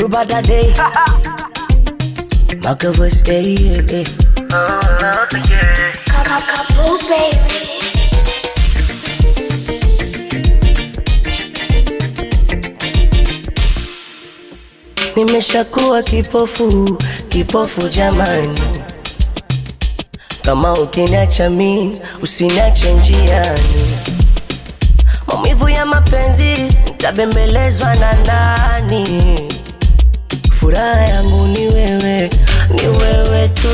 Rubada day. Maka voice, yeah. Oh, yeah. Kapu, baby. Nimeshakuwa kipofu jamani. Kama ukiniacha mimi, usiniache njiani. Maumivu ya mapenzi, nitabembelezwa na nani? Furaha yangu ni wewe tu.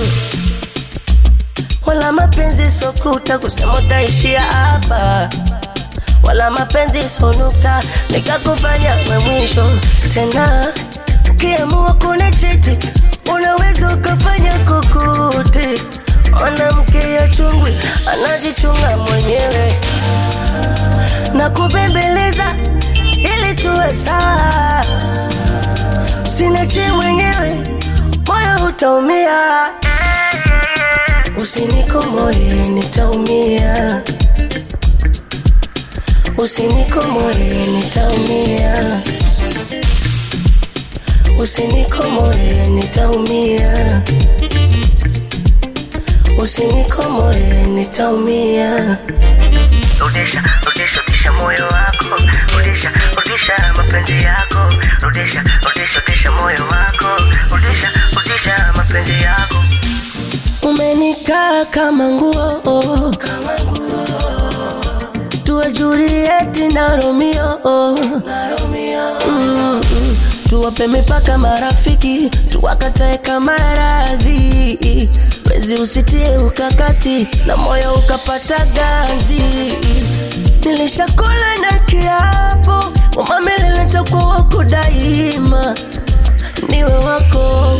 Wala mapenzi sokuta kusema utaishia hapa. Wala mapenzi sonukta nikakufanya we mwisho tena. Ukiamua kunichiti, unaweza ukafanya kokote. Mwanamke ya chungwi anajichunga mwenyewe. Na kubembeleza ili tuwe sawa. Usiniache mwenyewe, moyo utaumia. Usinikomoe nitaumia. Usinikomoe nitaumia. Usinikomoe nitaumia. Usinikomoe nitaumia. Rudisha moyo wako. Rudisha mapenzi yako. Rudisha moyo wako. Rudisha mapenzi yako. Umenikaa kama nguo. Tuwe Juliet na Romeo. Tuwape mipaka marafiki, tuwakatae kama radhi. Wezi usitie ukakasi, na moyo ukapata ganzi. Nilishakula na kiapo, milele nitakuwa wako daima. Niwe wako.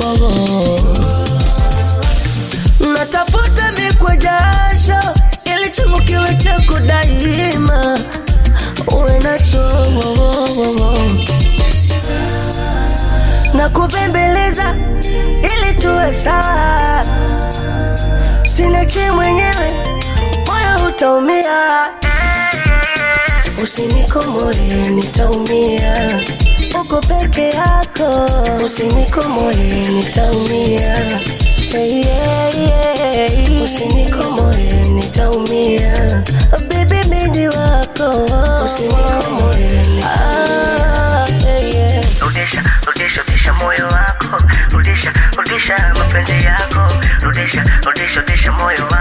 Natafuta mikwa jasho, ili changu kiwe chako daima. Uwe nacho. Na kubembeleza ili tuwe sawa. Usiniache mwenyewe, moyo utaumia. Usinikomoe nitaumia. Uko peke yako. Usinikomoe nitaumia. Yeah. Usinikomoe nitaumia. Baby mimi wako. Usinikomoe nitaumia. Yeah. Rudisha moyo wako. Rudisha mapenzi yako. Rudisha moyo wako.